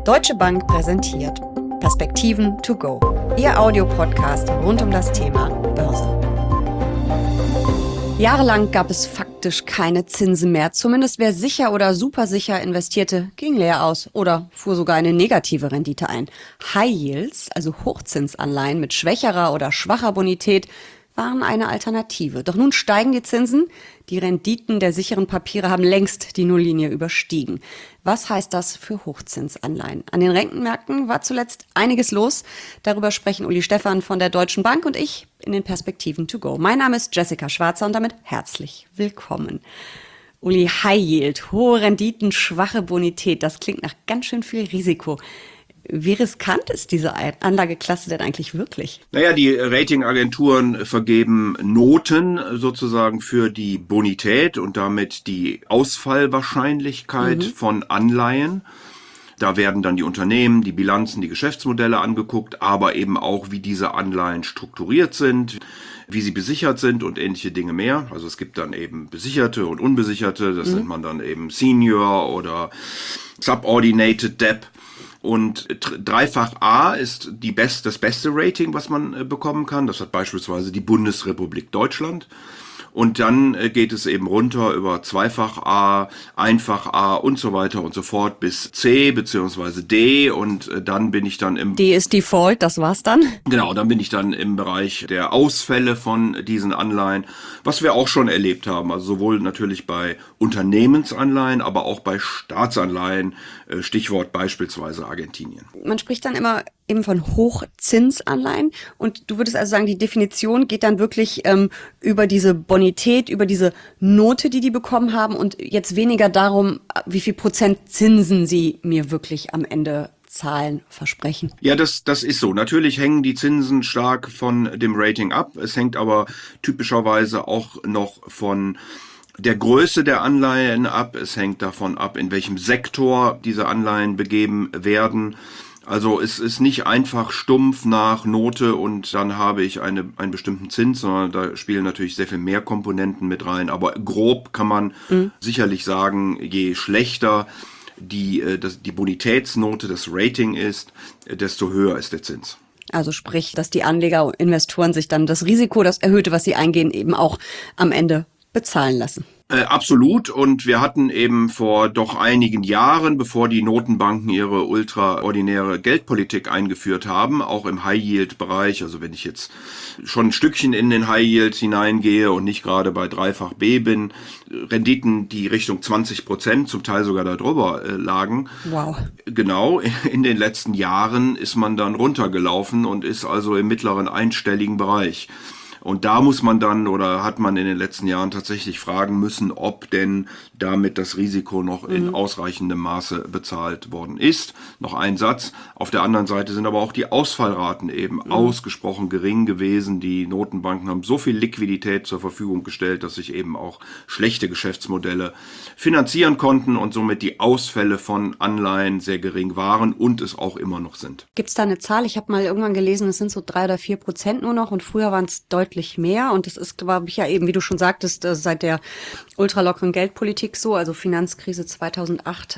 Deutsche Bank präsentiert Perspektiven to go, Ihr Audiopodcast rund um das Thema Börse. Jahrelang gab es faktisch keine Zinsen mehr. Zumindest wer sicher oder supersicher investierte, ging leer aus oder fuhr sogar eine negative Rendite ein. High Yields, also Hochzinsanleihen mit schwächerer oder schwacher Bonität, waren eine Alternative. Doch nun steigen die Zinsen. Die Renditen der sicheren Papiere haben längst die Nulllinie überstiegen. Was heißt das für Hochzinsanleihen? An den Rentenmärkten war zuletzt einiges los. Darüber sprechen Uli Stephan von der Deutschen Bank und ich in den Perspektiven to go. Mein Name ist Jessica Schwarzer und damit herzlich willkommen. Uli, High Yield, hohe Renditen, schwache Bonität, das klingt nach ganz schön viel Risiko. Wie riskant ist diese Anlageklasse denn eigentlich wirklich? Naja, die Ratingagenturen vergeben Noten sozusagen für die Bonität und damit die Ausfallwahrscheinlichkeit von Anleihen. Da werden dann die Unternehmen, die Bilanzen, die Geschäftsmodelle angeguckt, aber eben auch, wie diese Anleihen strukturiert sind, wie sie besichert sind und ähnliche Dinge mehr. Also es gibt dann eben besicherte und unbesicherte, das nennt man dann eben Senior oder Subordinated Debt. Und dreifach A ist das beste Rating, was man bekommen kann. Das hat beispielsweise die Bundesrepublik Deutschland. Und dann geht es eben runter über zweifach A, einfach A und so weiter und so fort bis C bzw. D. Und dann bin ich dann im... D ist Default, das war's dann? Genau, dann bin ich dann im Bereich der Ausfälle von diesen Anleihen, was wir auch schon erlebt haben. Also sowohl natürlich bei Unternehmensanleihen, aber auch bei Staatsanleihen, Stichwort beispielsweise Argentinien. Man spricht dann immer eben von Hochzinsanleihen und du würdest also sagen, die Definition geht dann wirklich über diese Bonität, über diese Note, die bekommen haben und jetzt weniger darum, wie viel Prozent Zinsen sie mir wirklich am Ende Zahlen versprechen. Ja, das ist so. Natürlich hängen die Zinsen stark von dem Rating ab. Es hängt aber typischerweise auch noch von der Größe der Anleihen ab. Es hängt davon ab, in welchem Sektor diese Anleihen begeben werden. Also es ist nicht einfach stumpf nach Note und dann habe ich einen bestimmten Zins, sondern da spielen natürlich sehr viel mehr Komponenten mit rein. Aber grob kann man sicherlich sagen, je schlechter die Bonitätsnote, das Rating ist, desto höher ist der Zins. Also sprich, dass die Anleger und Investoren sich dann das Risiko, das Erhöhte, was sie eingehen, eben auch am Ende bezahlen lassen. Absolut. Und wir hatten eben vor doch einigen Jahren, bevor die Notenbanken ihre ultraordinäre Geldpolitik eingeführt haben, auch im High-Yield-Bereich, also wenn ich jetzt schon ein Stückchen in den High-Yield hineingehe und nicht gerade bei dreifach B bin, Renditen, die Richtung 20%, zum Teil sogar darüber lagen. Wow. Genau, in den letzten Jahren ist man dann runtergelaufen und ist also im mittleren einstelligen Bereich. Und da muss man dann oder hat man in den letzten Jahren tatsächlich fragen müssen, ob denn damit das Risiko noch in ausreichendem Maße bezahlt worden ist. Noch ein Satz. Auf der anderen Seite sind aber auch die Ausfallraten eben ausgesprochen gering gewesen. Die Notenbanken haben so viel Liquidität zur Verfügung gestellt, dass sich eben auch schlechte Geschäftsmodelle finanzieren konnten und somit die Ausfälle von Anleihen sehr gering waren und es auch immer noch sind. Gibt es da eine Zahl? Ich habe mal irgendwann gelesen, es sind so 3 oder 4% nur noch und früher waren es deutlich mehr und das ist, glaube ich, ja eben, wie du schon sagtest, seit der ultralockeren Geldpolitik so, also Finanzkrise 2008,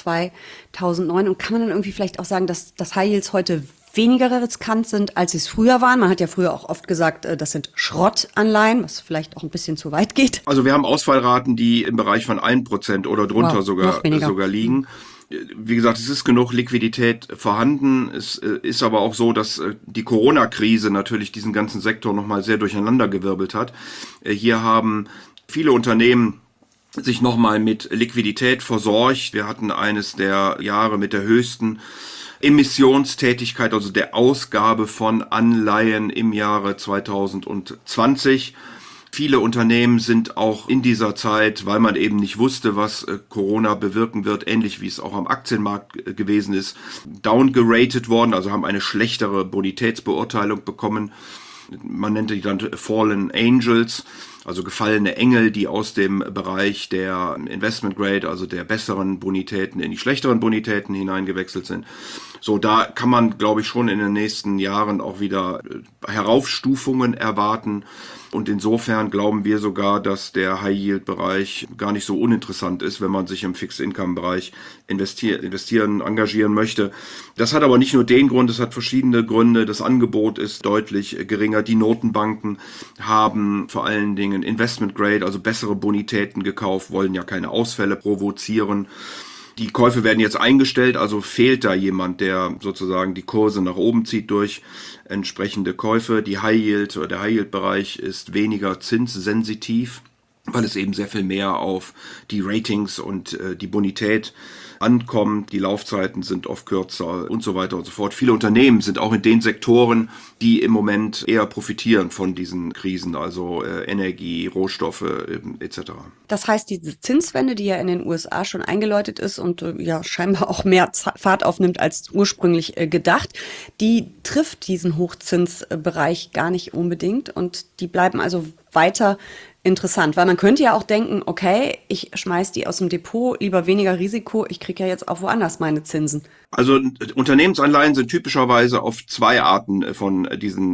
2009 und kann man dann irgendwie vielleicht auch sagen, dass High Yields heute weniger riskant sind, als sie es früher waren. Man hat ja früher auch oft gesagt, das sind Schrottanleihen, was vielleicht auch ein bisschen zu weit geht. Also wir haben Ausfallraten, die im Bereich von 1% oder drunter sogar liegen. Wie gesagt, es ist genug Liquidität vorhanden. Es ist aber auch so, dass die Corona-Krise natürlich diesen ganzen Sektor nochmal sehr durcheinandergewirbelt hat. Hier haben viele Unternehmen sich nochmal mit Liquidität versorgt. Wir hatten eines der Jahre mit der höchsten Emissionstätigkeit, also der Ausgabe von Anleihen im Jahre 2020. Viele Unternehmen sind auch in dieser Zeit, weil man eben nicht wusste, was Corona bewirken wird, ähnlich wie es auch am Aktienmarkt gewesen ist, downgeratet worden, also haben eine schlechtere Bonitätsbeurteilung bekommen. Man nennt die dann Fallen Angels, also gefallene Engel, die aus dem Bereich der Investment Grade, also der besseren Bonitäten in die schlechteren Bonitäten hineingewechselt sind. So, da kann man, glaube ich, schon in den nächsten Jahren auch wieder Heraufstufungen erwarten. Und insofern glauben wir sogar, dass der High-Yield-Bereich gar nicht so uninteressant ist, wenn man sich im Fixed-Income-Bereich investieren, engagieren möchte. Das hat aber nicht nur den Grund, es hat verschiedene Gründe. Das Angebot ist deutlich geringer. Die Notenbanken haben vor allen Dingen Investment Grade, also bessere Bonitäten gekauft, wollen ja keine Ausfälle provozieren. Die Käufe werden jetzt eingestellt, also fehlt da jemand, der sozusagen die Kurse nach oben zieht durch entsprechende Käufe. Der High-Yield-Bereich ist weniger zinssensitiv, weil es eben sehr viel mehr auf die Ratings und die Bonität ankommt. Die Laufzeiten sind oft kürzer und so weiter und so fort. Viele Unternehmen sind auch in den Sektoren, die im Moment eher profitieren von diesen Krisen, also Energie, Rohstoffe etc. Das heißt, diese Zinswende, die ja in den USA schon eingeläutet ist und ja scheinbar auch mehr Fahrt aufnimmt als ursprünglich gedacht, die trifft diesen Hochzinsbereich gar nicht unbedingt und die bleiben also weiter interessant, weil man könnte ja auch denken, okay, ich schmeiß die aus dem Depot, lieber weniger Risiko, ich kriege ja jetzt auch woanders meine Zinsen. Also Unternehmensanleihen sind typischerweise auf zwei Arten von diesem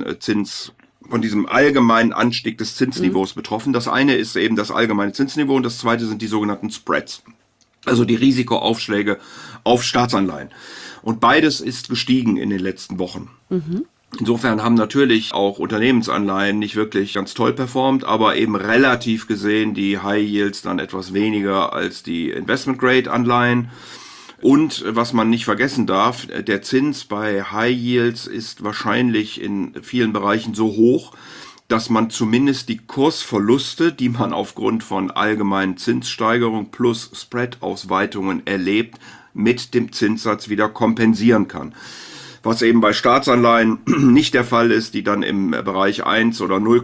allgemeinen Anstieg des Zinsniveaus betroffen. Das eine ist eben das allgemeine Zinsniveau und das zweite sind die sogenannten Spreads, also die Risikoaufschläge auf Staatsanleihen. Und beides ist gestiegen in den letzten Wochen. Insofern haben natürlich auch Unternehmensanleihen nicht wirklich ganz toll performt, aber eben relativ gesehen die High Yields dann etwas weniger als die Investment Grade Anleihen. Und was man nicht vergessen darf, der Zins bei High Yields ist wahrscheinlich in vielen Bereichen so hoch, dass man zumindest die Kursverluste, die man aufgrund von allgemeinen Zinssteigerungen plus Spread-Ausweitungen erlebt, mit dem Zinssatz wieder kompensieren kann. Was eben bei Staatsanleihen nicht der Fall ist, die dann im Bereich 1 oder 0,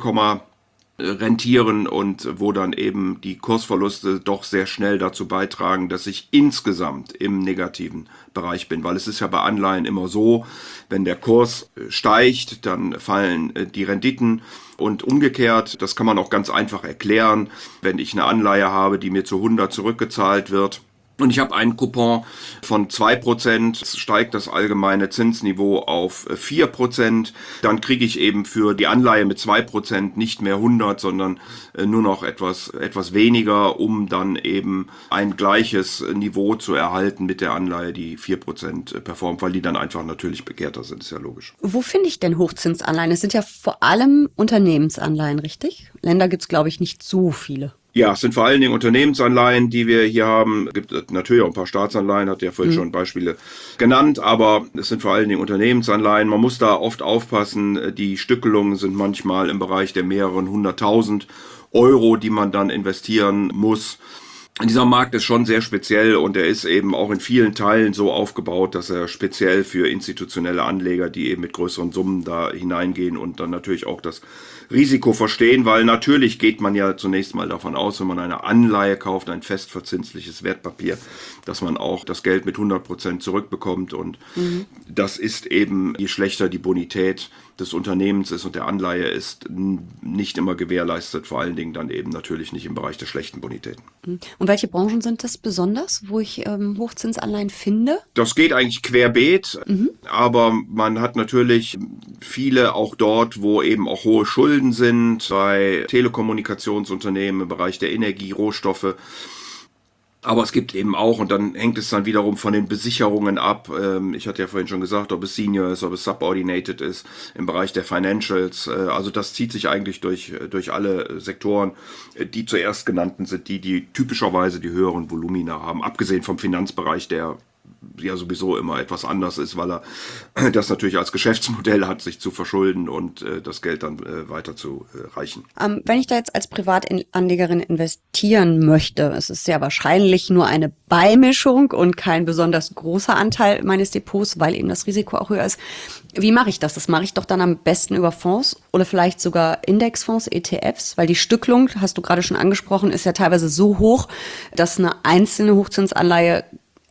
rentieren und wo dann eben die Kursverluste doch sehr schnell dazu beitragen, dass ich insgesamt im negativen Bereich bin. Weil es ist ja bei Anleihen immer so, wenn der Kurs steigt, dann fallen die Renditen und umgekehrt. Das kann man auch ganz einfach erklären, wenn ich eine Anleihe habe, die mir zu 100 zurückgezahlt wird. Und ich habe einen Coupon von 2%, steigt das allgemeine Zinsniveau auf 4%. Dann kriege ich eben für die Anleihe mit 2% nicht mehr 100, sondern nur noch etwas weniger, um dann eben ein gleiches Niveau zu erhalten mit der Anleihe, die 4% performt, weil die dann einfach natürlich begehrter sind, ist ja logisch. Wo finde ich denn Hochzinsanleihen? Es sind ja vor allem Unternehmensanleihen, richtig? Länder gibt es, glaube ich, nicht so viele. Ja, es sind vor allen Dingen Unternehmensanleihen, die wir hier haben. Es gibt natürlich auch ein paar Staatsanleihen, hat ja vorhin schon Beispiele genannt, aber es sind vor allen Dingen Unternehmensanleihen. Man muss da oft aufpassen, die Stückelungen sind manchmal im Bereich der mehreren 100.000 Euro, die man dann investieren muss. Dieser Markt ist schon sehr speziell und er ist eben auch in vielen Teilen so aufgebaut, dass er speziell für institutionelle Anleger, die eben mit größeren Summen da hineingehen und dann natürlich auch das Risiko verstehen, weil natürlich geht man ja zunächst mal davon aus, wenn man eine Anleihe kauft, ein festverzinsliches Wertpapier, dass man auch das Geld mit 100% zurückbekommt und das ist eben, je schlechter die Bonität des Unternehmens ist und der Anleihe ist, nicht immer gewährleistet, vor allen Dingen dann eben natürlich nicht im Bereich der schlechten Bonitäten. Und welche Branchen sind das besonders, wo ich Hochzinsanleihen finde? Das geht eigentlich querbeet, aber man hat natürlich viele auch dort, wo eben auch hohe Schulden sind, bei Telekommunikationsunternehmen im Bereich der Energie, Rohstoffe. Aber es gibt eben auch, und dann hängt es dann wiederum von den Besicherungen ab. Ich hatte ja vorhin schon gesagt, ob es Senior ist, ob es Subordinated ist, im Bereich der Financials. Also das zieht sich eigentlich durch alle Sektoren. Die zuerst genannten sind die typischerweise die höheren Volumina haben, abgesehen vom Finanzbereich, der ja sowieso immer etwas anders ist, weil er das natürlich als Geschäftsmodell hat, sich zu verschulden und das Geld dann weiter zu reichen. Wenn ich da jetzt als Privatanlegerin investieren möchte, es ist sehr wahrscheinlich nur eine Beimischung und kein besonders großer Anteil meines Depots, weil eben das Risiko auch höher ist. Wie mache ich das? Das mache ich doch dann am besten über Fonds oder vielleicht sogar Indexfonds, ETFs, weil die Stückelung, hast du gerade schon angesprochen, ist ja teilweise so hoch, dass eine einzelne Hochzinsanleihe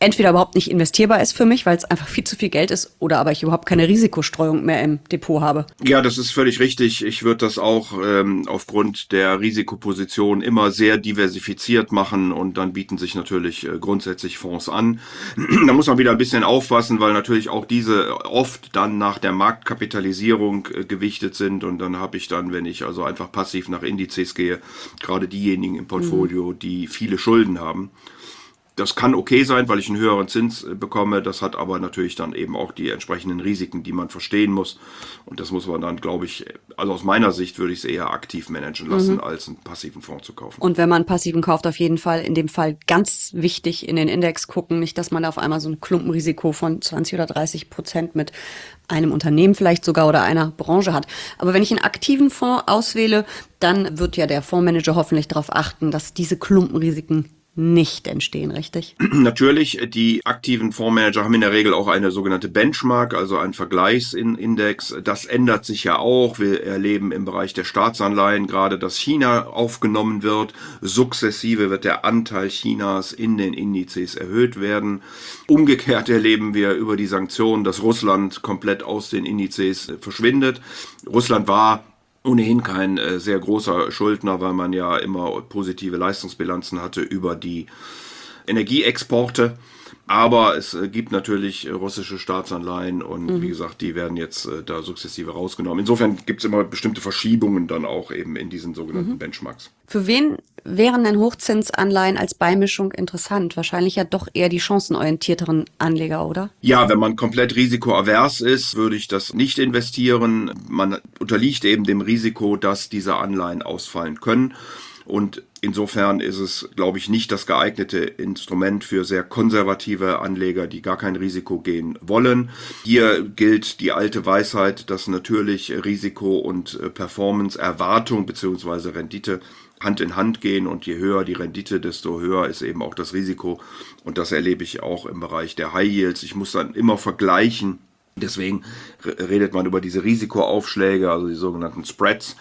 entweder überhaupt nicht investierbar ist für mich, weil es einfach viel zu viel Geld ist, oder aber ich überhaupt keine Risikostreuung mehr im Depot habe. Ja, das ist völlig richtig. Ich würde das auch aufgrund der Risikoposition immer sehr diversifiziert machen und dann bieten sich natürlich grundsätzlich Fonds an. Da muss man wieder ein bisschen aufpassen, weil natürlich auch diese oft dann nach der Marktkapitalisierung gewichtet sind und dann habe ich dann, wenn ich also einfach passiv nach Indizes gehe, gerade diejenigen im Portfolio, die viele Schulden haben. Das kann okay sein, weil ich einen höheren Zins bekomme. Das hat aber natürlich dann eben auch die entsprechenden Risiken, die man verstehen muss. Und das muss man dann, glaube ich, also aus meiner Sicht würde ich es eher aktiv managen lassen, als einen passiven Fonds zu kaufen. Und wenn man einen passiven kauft, auf jeden Fall in dem Fall ganz wichtig in den Index gucken. Nicht, dass man da auf einmal so ein Klumpenrisiko von 20 oder 30% mit einem Unternehmen vielleicht sogar oder einer Branche hat. Aber wenn ich einen aktiven Fonds auswähle, dann wird ja der Fondsmanager hoffentlich darauf achten, dass diese Klumpenrisiken nicht entstehen, richtig? Natürlich, die aktiven Fondsmanager haben in der Regel auch eine sogenannte Benchmark, also einen Vergleichsindex. Das ändert sich ja auch. Wir erleben im Bereich der Staatsanleihen gerade, dass China aufgenommen wird. Sukzessive wird der Anteil Chinas in den Indizes erhöht werden. Umgekehrt erleben wir über die Sanktionen, dass Russland komplett aus den Indizes verschwindet. Russland war ohnehin kein sehr großer Schuldner, weil man ja immer positive Leistungsbilanzen hatte über die Energieexporte. Aber es gibt natürlich russische Staatsanleihen und wie gesagt, die werden jetzt da sukzessive rausgenommen. Insofern gibt es immer bestimmte Verschiebungen dann auch eben in diesen sogenannten Benchmarks. Für wen wären denn Hochzinsanleihen als Beimischung interessant? Wahrscheinlich ja doch eher die chancenorientierteren Anleger, oder? Ja, wenn man komplett risikoavers ist, würde ich das nicht investieren. Man unterliegt eben dem Risiko, dass diese Anleihen ausfallen können. Und insofern ist es, glaube ich, nicht das geeignete Instrument für sehr konservative Anleger, die gar kein Risiko gehen wollen. Hier gilt die alte Weisheit, dass natürlich Risiko und Performance-Erwartung bzw. Rendite Hand in Hand gehen und je höher die Rendite, desto höher ist eben auch das Risiko. Und das erlebe ich auch im Bereich der High Yields. Ich muss dann immer vergleichen. Deswegen redet man über diese Risikoaufschläge, also die sogenannten Spreads,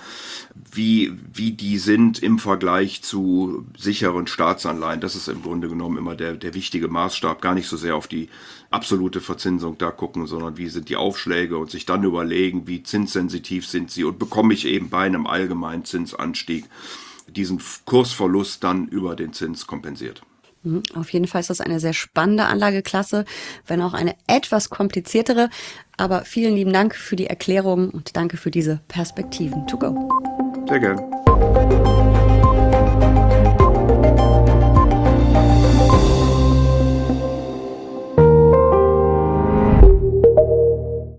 wie die sind im Vergleich zu sicheren Staatsanleihen. Das ist im Grunde genommen immer der wichtige Maßstab. Gar nicht so sehr auf die absolute Verzinsung da gucken, sondern wie sind die Aufschläge und sich dann überlegen, wie zinssensitiv sind sie und bekomme ich eben bei einem allgemeinen Zinsanstieg diesen Kursverlust dann über den Zins kompensiert. Auf jeden Fall ist das eine sehr spannende Anlageklasse, wenn auch eine etwas kompliziertere. Aber vielen lieben Dank für die Erklärung und danke für diese Perspektiven to go. Sehr gern.